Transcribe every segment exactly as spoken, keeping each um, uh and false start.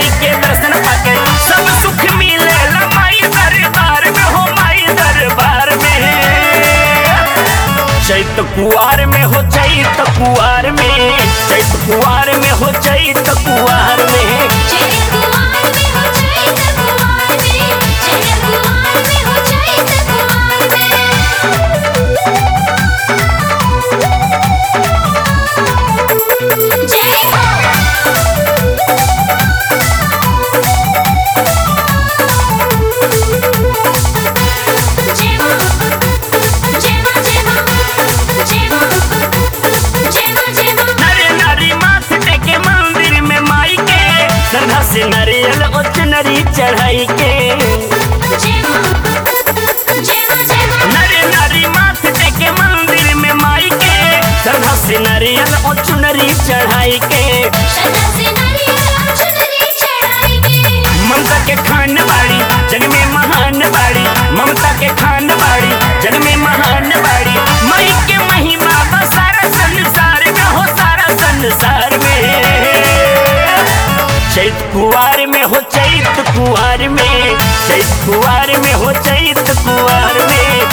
माई के दर्शन पाके सब सुख मिले माई दरबार में हो माई दरबार में। चैत कुआर में हो चैत कुआर में चैत कुआर में हो चैत कुआर में से नारियल और चुनरी चढ़ाई के नरे नारी माथ टेके मंदिर में माई के श्रद्धा से नारियल और चुनरी चढ़ाई के ममता के खान बाड़ी जग में महान बाड़ी ममता के खान बाड़ी जग में महान बाड़ी माई के महिमा बा सारा संसार में हो सारा संसार में। चैत कुआर में हो चैत कुआर में चैत कुआर में हो चैत कुआर में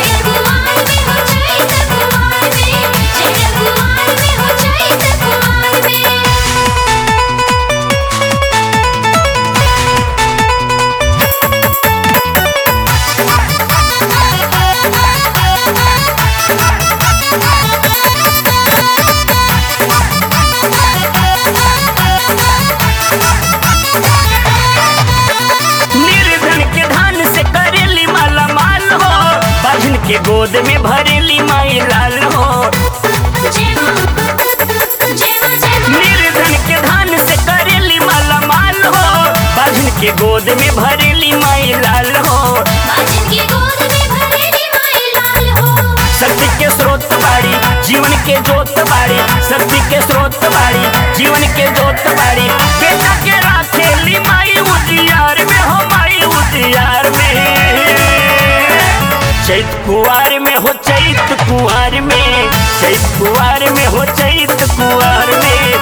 के गोद में भरेली माई लाल हो निर्धन के धान से करेली माला माल हो बाजन के गोद में भरेली माई लाल हो शक्ति के स्रोत बाड़ी जीवन के जोत बाड़ी शक्ति के स्रोत बाड़ी जीवन के जोत बाड़ी बेटा के राखेली माई उजियार में हो माई उजियार में। चैत कुआर में हो चैत कुआर में चैत कुआर में हो चैत कुआर में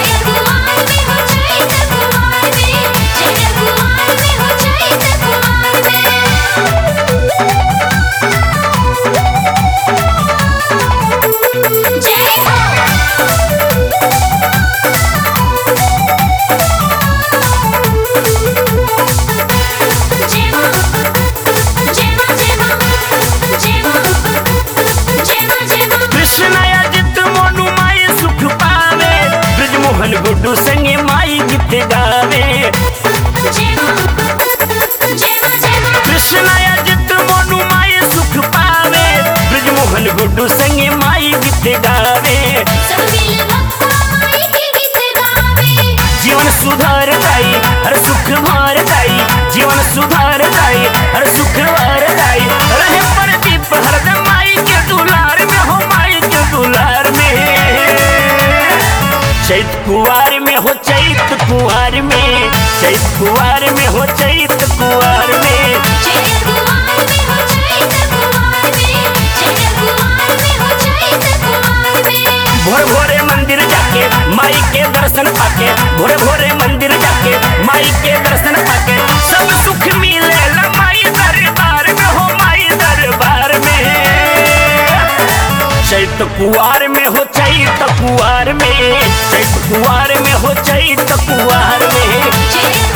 गुड्डू संगे माई गीत गावे कृष्ण अजित मोनू माई सुख पावे ब्रजमोहन गुड्डू संगे माई गीत गावे जीवन सुधार दाई हर सुख भर दाई जीवन सुधार दाई हर सुख भर दाई रहे प्रदीप हरदम माई के दुलार में हो माई के दुलार में। चैत कुआर में हो चैत कुआर में चैत कुआर में हो चैत कुआर में भोर भोरे मंदिर जाके माई के दर्शन पाके भोरे भोरे मंदिर जाके माई के दर्शन पाके सब सुख मिले माई दरबार में हो माई दरबार में। चैत कुआर में हो चैत कुआर में चैत कुआर में हो चैत कुआर में।